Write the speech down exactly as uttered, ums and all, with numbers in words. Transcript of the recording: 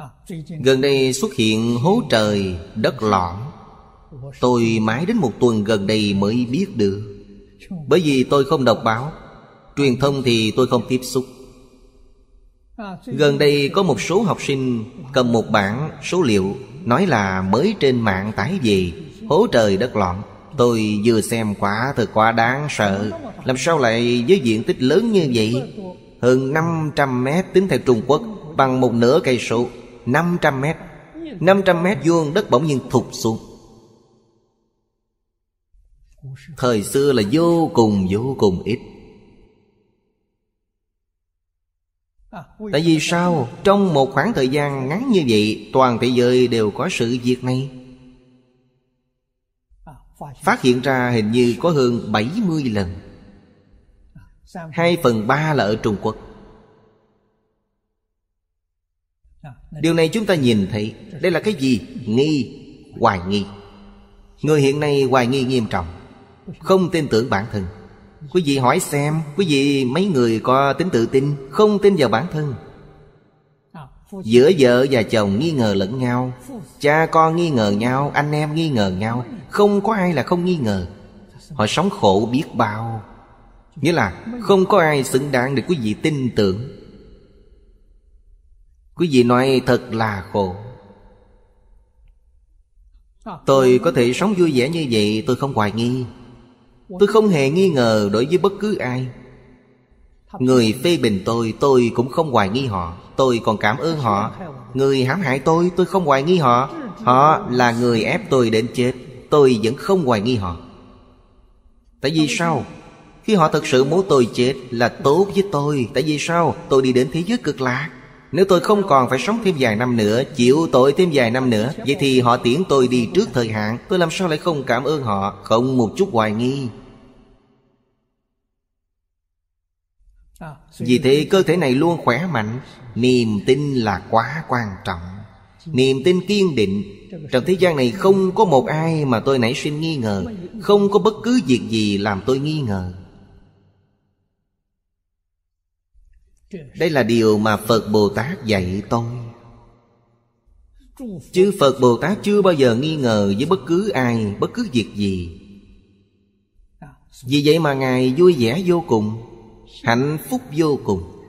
Gần đây xuất hiện hố trời đất lõm. Tôi mãi đến một tuần gần đây mới biết được. Bởi vì tôi không đọc báo, truyền thông thì tôi không tiếp xúc. Gần đây có một số học sinh cầm một bảng số liệu, nói là mới trên mạng tải về hố trời đất lõm. Tôi vừa xem quả thật quá đáng sợ. Làm sao lại với diện tích lớn như vậy? Hơn năm trăm mét tính theo Trung Quốc, bằng một nửa cây số. Năm trăm mét năm trăm mét vuông đất bỗng nhiên thụt xuống. Thời xưa là vô cùng vô cùng ít. Tại vì sao? Trong một khoảng thời gian ngắn như vậy, toàn thế giới đều có sự việc này. Phát hiện ra hình như có hơn bảy mươi lần. Hai phần ba là ở Trung Quốc. Điều này chúng ta nhìn thấy. Đây là cái gì? Nghi, hoài nghi. Người hiện nay hoài nghi nghiêm trọng, không tin tưởng bản thân. Quý vị hỏi xem, quý vị mấy người có tính tự tin, không tin vào bản thân. Giữa vợ và chồng nghi ngờ lẫn nhau, cha con nghi ngờ nhau, anh em nghi ngờ nhau. Không có ai là không nghi ngờ. Họ sống khổ biết bao. Nghĩa là không có ai xứng đáng để quý vị tin tưởng. Quý vị nói thật là khổ. Tôi có thể sống vui vẻ như vậy, tôi không hoài nghi. Tôi không hề nghi ngờ đối với bất cứ ai. Người phê bình tôi, tôi cũng không hoài nghi họ. Tôi còn cảm ơn họ. Người hãm hại tôi, tôi không hoài nghi họ. Họ là người ép tôi đến chết, tôi vẫn không hoài nghi họ. Tại vì sao? Khi họ thật sự muốn tôi chết là tốt với tôi. Tại vì sao? Tôi đi đến thế giới cực lạc. Nếu tôi không còn phải sống thêm vài năm nữa, chịu tội thêm vài năm nữa, vậy thì họ tiễn tôi đi trước thời hạn. Tôi làm sao lại không cảm ơn họ? Không một chút hoài nghi. Vì thế cơ thể này luôn khỏe mạnh. Niềm tin là quá quan trọng. Niềm tin kiên định. Trong thế gian này không có một ai mà tôi nảy sinh nghi ngờ. Không có bất cứ việc gì làm tôi nghi ngờ. Đây là điều mà Phật Bồ Tát dạy tôi. Chứ Phật Bồ Tát chưa bao giờ nghi ngờ với bất cứ ai, bất cứ việc gì. Vì vậy mà Ngài vui vẻ vô cùng, hạnh phúc vô cùng.